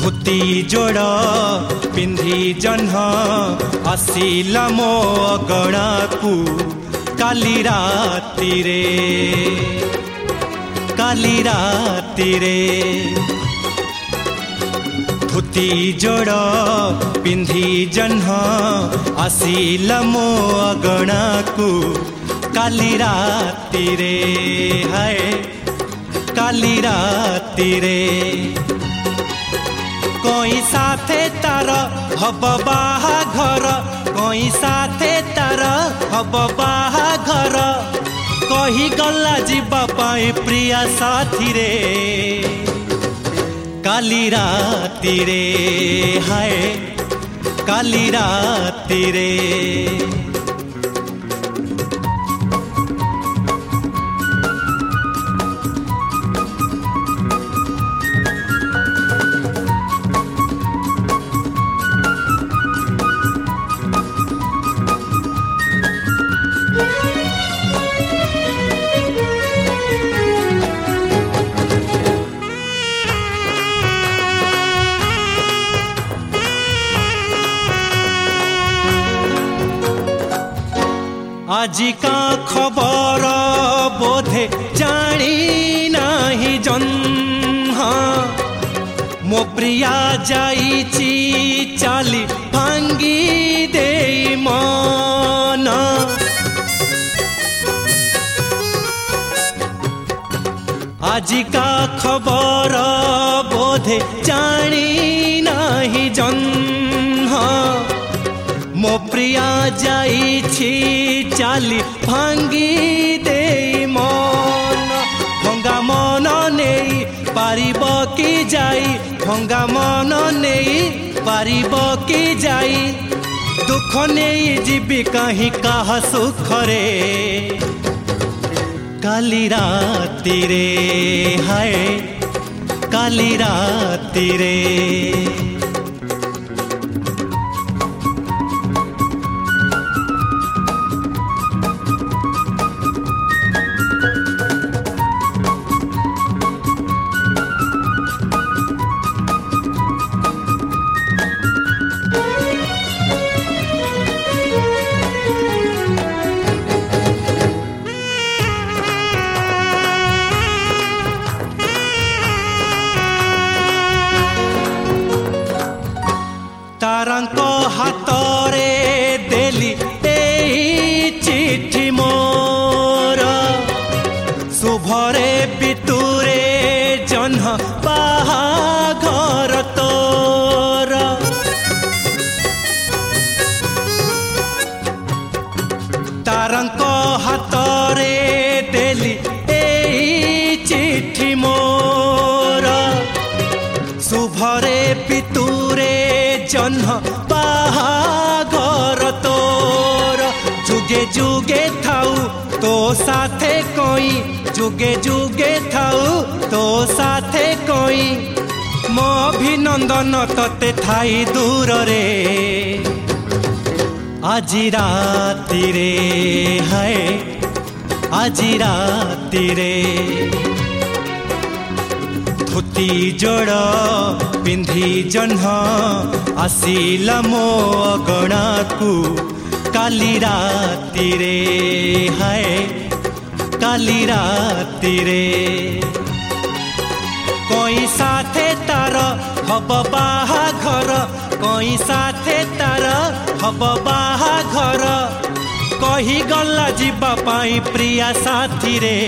धोती जोड़ पिंधी जह्न आसिला मो अगणा को काली राती रे धोती जोड़ पिंधी जह्न आसिला मो अगणा को काली राती रे हाय काली राती रे कोई साथे तार हब बाहाघर कोई साथे तार हब बाहाघर कही गला जीवा पाई प्रिया साथी रे काली राती रे हाय काली राती रे आजी का खबर बोधे जानी नाही जन्ह मो प्रिया जाईची चाली भांगी दे मन आजी का खबर बोधे जानी नाही जन्ह मो प्रिया जाईची चाली भांगी दे मन भंगा मन नहीं पारिब की जाई भंगा मन नहीं पारिब की जाई दुख नहीं जीवी कहीं कहा सुख रे काली राती रे हाय काली राती रे तारंको हातरे देली एही चिठी मोर शुभरे बितुरे जन्ह बाहाघर तोर तारंको हातरे देली एही चिठी मोर शुभरे बितुरे जन्ह बाहाघर तोर जुगे जुगे थाऊ तो साथे कोई जुगे जुगे थाऊ तो साथे कोई मो अभिनंदन तते थाई दूर रे आजी राती रे हाय आजी राती रे धोती जोड़ पिंधी जह्न आसिला मो अगणा को काली राती रे हाय काली राती रे कोई साथे तार हब बाहाघर कोई साथे तार हब बाहाघर कही गला जीवा पाई प्रिया साथी रे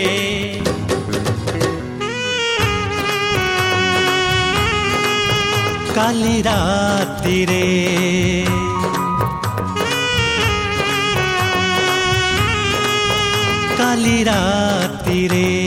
काली राती रे काली राती रे।